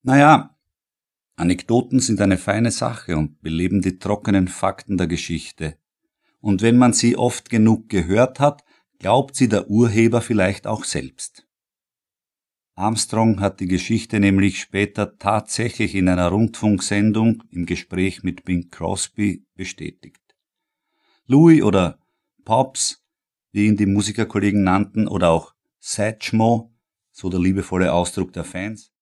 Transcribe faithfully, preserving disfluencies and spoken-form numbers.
Naja, Anekdoten sind eine feine Sache und beleben die trockenen Fakten der Geschichte. Und wenn man sie oft genug gehört hat, glaubt sie der Urheber vielleicht auch selbst. Armstrong hat die Geschichte nämlich später tatsächlich in einer Rundfunksendung im Gespräch mit Bing Crosby bestätigt. Louis oder Pops, wie ihn die Musikerkollegen nannten, oder auch Satchmo, so der liebevolle Ausdruck der Fans,